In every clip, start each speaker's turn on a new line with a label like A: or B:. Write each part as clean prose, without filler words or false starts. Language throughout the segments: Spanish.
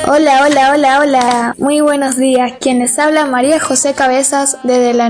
A: Hola, hola, hola, hola. Muy buenos días. Quien les habla, María José Cabezas, desde la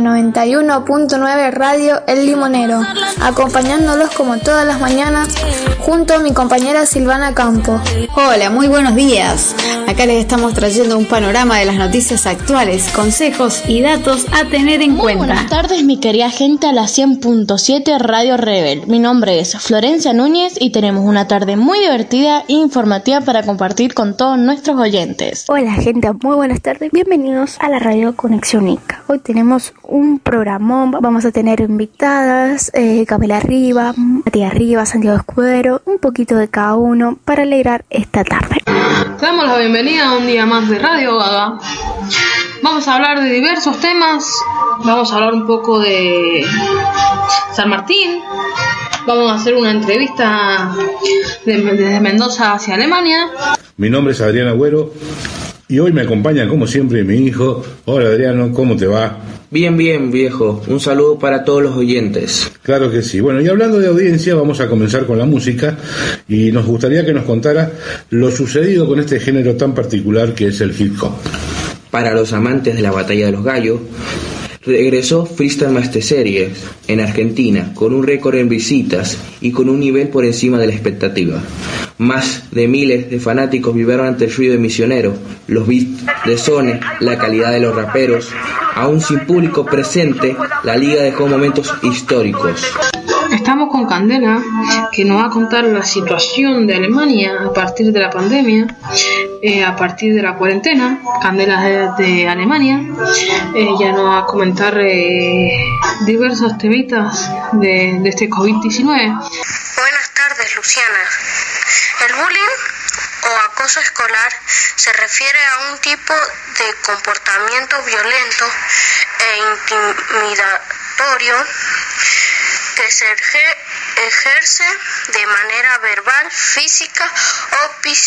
A: 91.9 Radio El Limonero, acompañándolos como todas las mañanas, junto a mi compañera Silvana Campo.
B: Hola, muy buenos días. Acá les estamos trayendo un panorama de las noticias actuales, consejos y datos a tener en cuenta.
C: Buenas tardes, mi querida gente a la 100.7 Radio Rebel. Mi nombre es Florencia Núñez y tenemos una tarde muy divertida e informativa para compartir con todos nuestros oyentes.
D: Hola gente, muy buenas tardes, bienvenidos a la Radio Conexión Inca. Hoy tenemos un programón, vamos a tener invitadas, Camila Riva, Matías Riva, Santiago Escudero, un poquito de cada uno para alegrar esta tarde.
E: Te damos la bienvenida a un día más de Radio Gaga. Vamos a hablar de diversos temas, vamos a hablar un poco de San Martín, vamos a hacer una entrevista desde Mendoza hacia Alemania.
F: Mi nombre es Adrián Agüero y hoy me acompaña como siempre mi hijo. Hola Adriano, ¿cómo te va?
G: Bien, viejo. Un saludo para todos los oyentes.
F: Claro que sí. Bueno, y hablando de audiencia, vamos a comenzar con la música y nos gustaría que nos contara lo sucedido con este género tan particular que es el hip hop.
G: Para los amantes de la Batalla de los Gallos, regresó Freestyle Master Series en Argentina con un récord en visitas y con un nivel por encima de la expectativa. Más de miles de fanáticos vibraron ante el ruido de Misionero, los beats de Sone, la calidad de los raperos. Aún sin público presente, la liga dejó momentos históricos.
E: Estamos con Candela, que nos va a contar la situación de Alemania a partir de la pandemia, a partir de la cuarentena. Candela es de Alemania. Ella nos va a comentar diversos temitas de este COVID-19.
H: Buenas tardes, Luciana. El bullying o acoso escolar se refiere a un tipo de comportamiento violento e intimidatorio que se ejerce de manera verbal, física o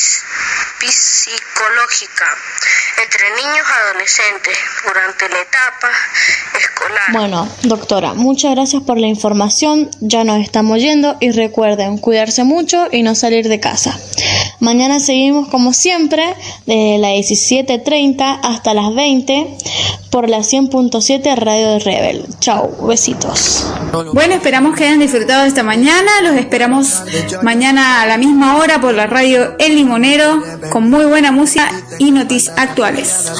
H: psicológica entre niños y adolescentes durante la etapa escolar.
C: Bueno, doctora, muchas gracias por la información. Ya nos estamos yendo y recuerden cuidarse mucho y no salir de casa. Mañana seguimos como siempre de las 17:30 hasta las 20 por la 100.7 Radio Rebel. Chau, besitos.
B: Bueno, esperamos que hayan disfrutado esta mañana. Los esperamos mañana a la misma hora por la radio El Limonero con muy buena música y noticias actuales.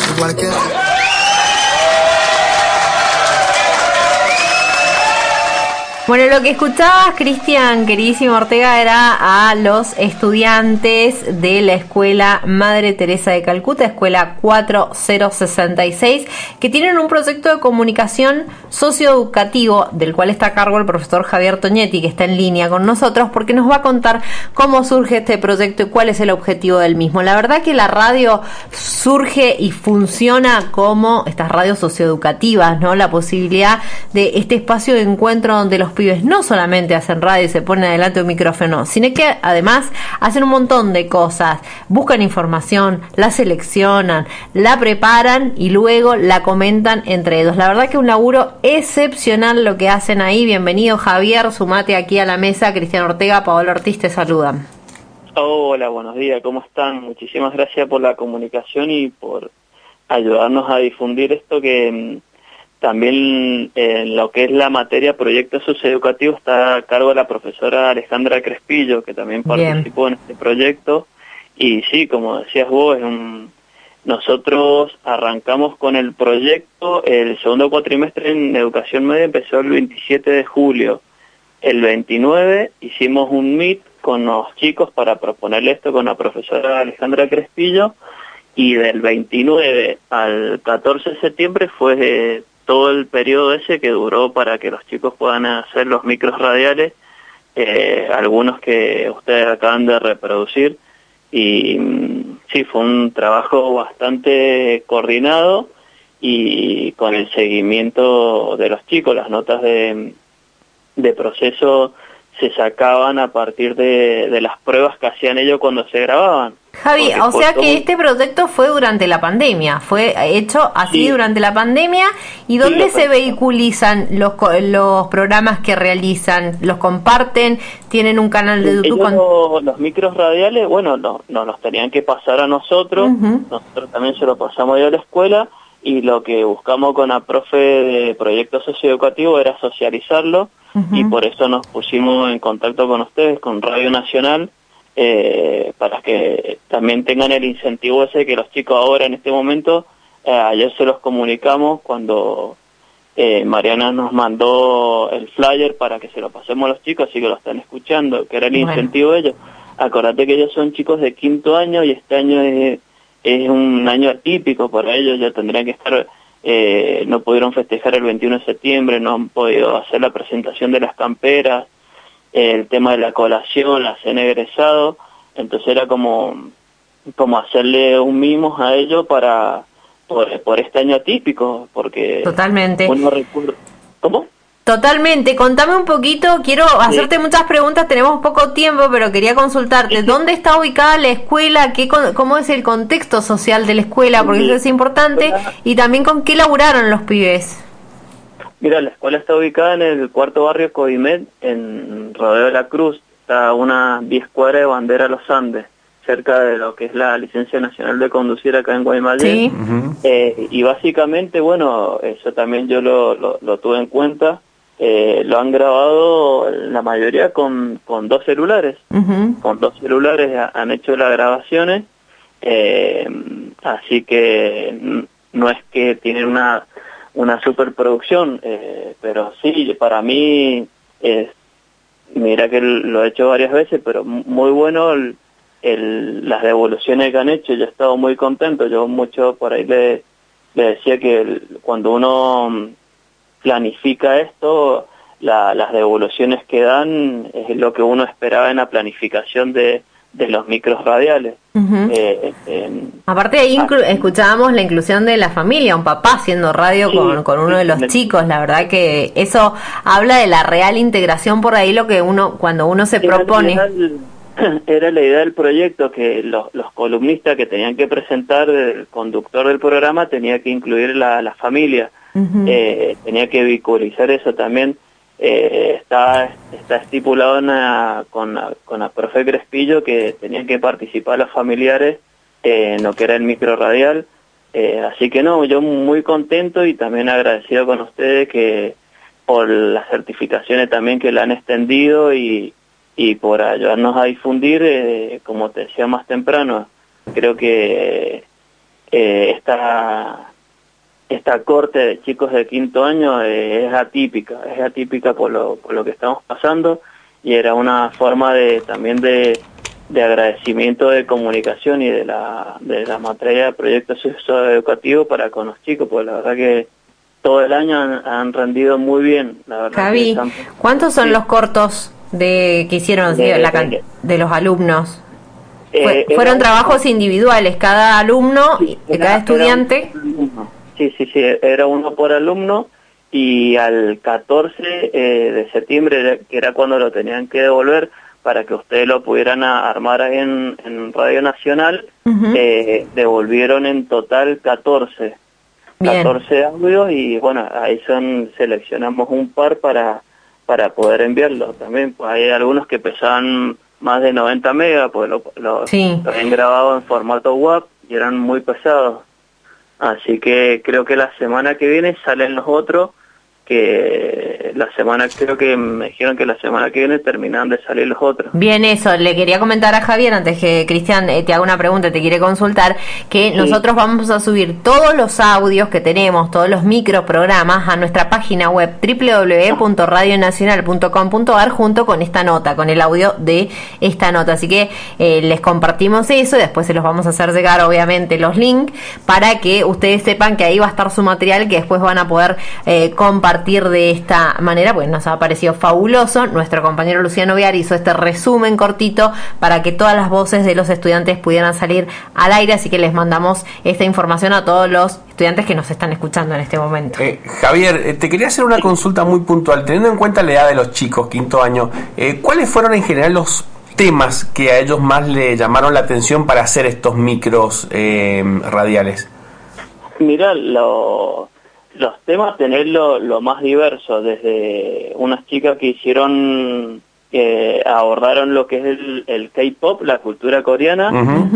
I: Bueno, lo que escuchabas, Cristian, queridísimo Ortega, era a los estudiantes de la Escuela Madre Teresa de Calcuta, Escuela 4066, que tienen un proyecto de comunicación socioeducativo, del cual está a cargo el profesor Javier Toñetti, que está en línea con nosotros, porque nos va a contar cómo surge este proyecto y cuál es el objetivo del mismo. La verdad que la radio surge y funciona como estas radios socioeducativas, ¿no? La posibilidad de este espacio de encuentro donde los pibes no solamente hacen radio y se ponen adelante de un micrófono, sino que además hacen un montón de cosas, buscan información, la seleccionan, la preparan y luego la comentan entre ellos. La verdad que es un laburo excepcional lo que hacen ahí. Bienvenido, Javier, sumate aquí a la mesa. Cristian Ortega, Paola Ortiz te saludan.
J: Hola, buenos días, ¿cómo están? Muchísimas gracias por la comunicación y por ayudarnos a difundir esto que también en lo que es la materia proyecto socioeducativo está a cargo de la profesora Alejandra Crespillo, que también participó en este proyecto. Y sí, como decías vos, nosotros arrancamos con el proyecto, el segundo cuatrimestre en educación media empezó el 27 de julio. El 29 hicimos un meet con los chicos para proponerle esto con la profesora Alejandra Crespillo, y del 29 al 14 de septiembre fue todo el periodo ese que duró para que los chicos puedan hacer los micros radiales, algunos que ustedes acaban de reproducir, y sí, fue un trabajo bastante coordinado y con el seguimiento de los chicos. Las notas de proceso se sacaban a partir de las pruebas que hacían ellos cuando se grababan.
I: Javi, o sea que este proyecto fue durante la pandemia, fue hecho así durante la pandemia. ¿Y dónde se vehiculizan los programas que realizan? ¿Los comparten? ¿Tienen un canal de YouTube?
J: Los micros radiales, bueno, no los tenían que pasar a nosotros, nosotros también se lo pasamos a la escuela, y lo que buscamos con la profe de proyecto socioeducativo era socializarlo, y por eso nos pusimos en contacto con ustedes, con Radio Nacional, para que también tengan el incentivo ese que los chicos ahora en este momento, ayer se los comunicamos cuando Mariana nos mandó el flyer para que se lo pasemos a los chicos, así que lo están escuchando, que era el incentivo de ellos. Acordate que ellos son chicos de 5º año y este año es un año atípico para ellos, ya tendrían que estar, no pudieron festejar el 21 de septiembre, no han podido hacer la presentación de las camperas, el tema de la colación, la cena de egresado, entonces era como hacerle un mimo a ellos por este año atípico, porque
I: totalmente.
J: Uno recuerda. ¿Cómo?
I: Totalmente, contame un poquito, quiero hacerte muchas preguntas, tenemos poco tiempo, pero quería consultarte, ¿dónde está ubicada la escuela? ¿Cómo es el contexto social de la escuela? Porque eso es importante, y también con qué laburaron los pibes.
J: Mira, la escuela está ubicada en el 4º barrio Codimet, en Rodeo de la Cruz, está a unas 10 cuadras de Bandera Los Andes, cerca de lo que es la licencia nacional de conducir acá en Guaymallén. Sí. Y básicamente, bueno, eso también yo lo tuve en cuenta. Lo han grabado la mayoría con 2 celulares. Con 2 celulares han hecho las grabaciones, así que no es que tienen una superproducción, pero sí, para mí, mira que lo he hecho varias veces, pero muy bueno las devoluciones que han hecho. Yo he estado muy contento. Yo mucho por ahí le decía que cuando uno planifica esto, las devoluciones que dan es lo que uno esperaba en la planificación de los micros radiales.
I: Aparte ahí escuchábamos la inclusión de la familia, un papá haciendo radio con uno de los chicos. La verdad que eso habla de la real integración por ahí, lo que cuando uno se propone.
J: Era la idea del proyecto, que los columnistas que tenían que presentar, el conductor del programa tenía que incluir la familia. Tenía que vehiculizar eso también. Está estipulado con la profe Crespillo que tenían que participar los familiares en lo que era el micro radial. Así que no, yo muy contento y también agradecido con ustedes que por las certificaciones también que la han extendido y por ayudarnos a difundir, como te decía más temprano. Creo que esta corte de chicos de 5º año es atípica por lo que estamos pasando, y era una forma también de agradecimiento de comunicación y de la materia de proyectos educativos para con los chicos, porque la verdad que todo el año han rendido muy bien, la verdad.
I: Javi, ¿cuántos son los cortos que hicieron de los alumnos? Fueron trabajos individuales, cada alumno, cada estudiante.
J: Sí, era uno por alumno, y al 14 de septiembre, que era cuando lo tenían que devolver para que ustedes lo pudieran armar ahí en Radio Nacional, devolvieron en total 14 audios, y bueno, ahí seleccionamos un par para poder enviarlo también. Pues hay algunos que pesaban más de 90 megas, pues lo habían grabado en formato WAV y eran muy pesados. Así que creo que la semana que viene salen los otros, creo que me dijeron que la semana que viene terminan de salir los otros.
I: Bien, eso, le quería comentar a Javier, antes que Cristian te haga una pregunta, te quiere consultar, que nosotros vamos a subir todos los audios que tenemos, todos los microprogramas a nuestra página web www.radionacional.com.ar junto con esta nota, con el audio de esta nota. Así que les compartimos eso, y después se los vamos a hacer llegar obviamente los links para que ustedes sepan que ahí va a estar su material, que después van a poder compartir de esta manera, pues nos ha parecido fabuloso. Nuestro compañero Luciano Viar hizo este resumen cortito para que todas las voces de los estudiantes pudieran salir al aire, así que les mandamos esta información a todos los estudiantes que nos están escuchando en este momento.
K: Javier, te quería hacer una consulta muy puntual, teniendo en cuenta la edad de los chicos, 5º año, ¿cuáles fueron en general los temas que a ellos más le llamaron la atención para hacer estos micros radiales?
J: Mira, los temas tenerlo lo más diverso, desde unas chicas que hicieron, abordaron lo que es el K-pop, la cultura coreana,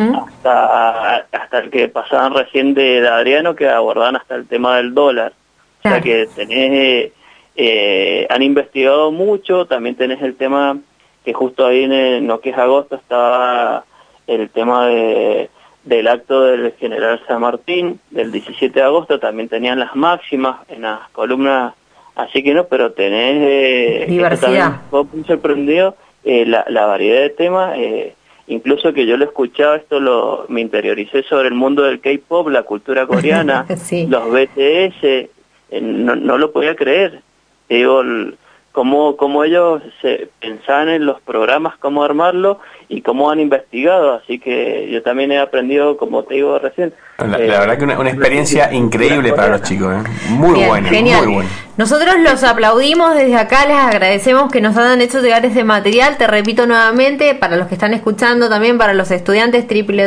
J: hasta el que pasaban recién de Adriano, que abordaban hasta el tema del dólar. Claro. O sea que tenés, han investigado mucho. También tenés el tema que justo ahí en lo que es agosto estaba el tema del acto del general San Martín, del 17 de agosto, también tenían las máximas en las columnas, así que no, pero tenés...
I: diversidad.
J: Me sorprendió la variedad de temas, incluso que yo lo escuchaba, me interioricé sobre el mundo del K-pop, la cultura coreana, sí. Los BTS, no lo podía creer. Digo, cómo ellos se pensaban en los programas, cómo armarlo y cómo han investigado, así que yo también he aprendido, como te digo recién.
K: La verdad que una experiencia increíble para los chicos, muy
I: bien,
K: buena,
I: genial.
K: Muy buena.
I: Nosotros los aplaudimos desde acá, les agradecemos que nos hayan hecho llegar ese material. Te repito nuevamente, para los que están escuchando, también para los estudiantes,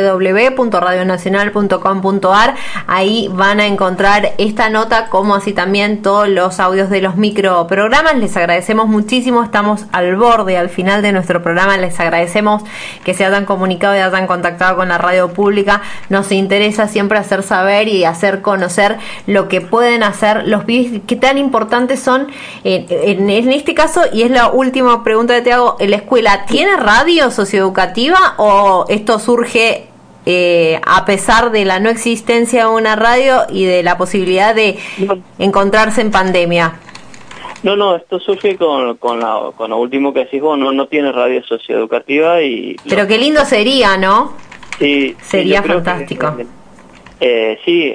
I: www.radionacional.com.ar. Ahí van a encontrar esta nota, como así también todos los audios de los microprogramas. Les agradecemos muchísimo, estamos al borde, al final de nuestro programa. Les agradecemos que se hayan comunicado y hayan contactado con la radio pública. Nos interesa siempre hacer saber y hacer conocer lo que pueden hacer los pibes, que tan importantes son en este caso. Y es la última pregunta que te hago: ¿la escuela tiene radio socioeducativa o esto surge a pesar de la no existencia de una radio y de la posibilidad de encontrarse en pandemia?
J: No, esto surge con lo último que decís vos, no tiene radio socioeducativa y...
I: Pero qué lindo sería, ¿no?
J: Sí.
I: Sería fantástico.
J: Sí,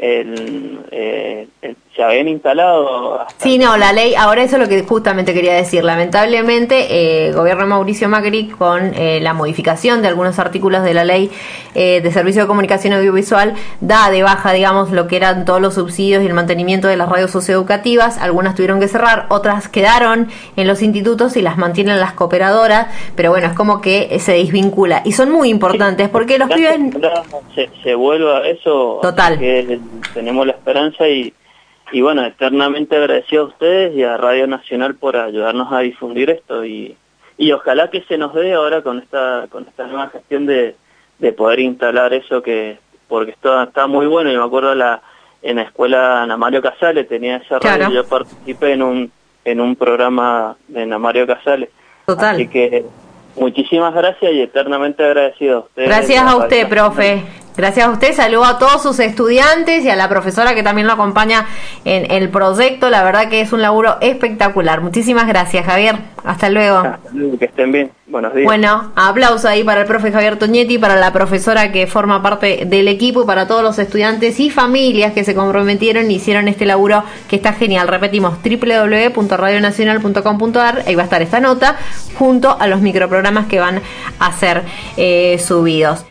J: se habían instalado...
I: Sí, no, la ley, ahora eso es lo que justamente quería decir. Lamentablemente, el gobierno de Mauricio Macri, con la modificación de algunos artículos de la ley de servicio de comunicación audiovisual, da de baja, digamos, lo que eran todos los subsidios y el mantenimiento de las radios socioeducativas. Algunas tuvieron que cerrar, otras quedaron en los institutos y las mantienen las cooperadoras, pero bueno, es como que se desvincula. Y son muy importantes porque los pibes...
J: Se vuelva a eso...
I: Total.
J: Que tenemos la esperanza y bueno, eternamente agradecido a ustedes y a Radio Nacional por ayudarnos a difundir esto y ojalá que se nos dé ahora con esta nueva gestión de poder instalar eso, porque esto está muy bueno. Yo me acuerdo en la escuela Ana Mario Casale tenía esa radio, claro. Yo participé en un programa de Ana Mario Casale.
I: Total.
J: Así que muchísimas gracias y eternamente agradecido a ustedes.
I: Gracias a usted, profe. Gracias a usted, saludo a todos sus estudiantes y a la profesora que también lo acompaña en el proyecto. La verdad que es un laburo espectacular. Muchísimas gracias, Javier. Hasta luego.
J: Hasta luego, que estén bien. Buenos días.
I: Bueno, aplauso ahí para el profe Javier Toñetti, para la profesora que forma parte del equipo y para todos los estudiantes y familias que se comprometieron y hicieron este laburo que está genial. Repetimos, www.radionacional.com.ar. Ahí va a estar esta nota junto a los microprogramas que van a ser subidos.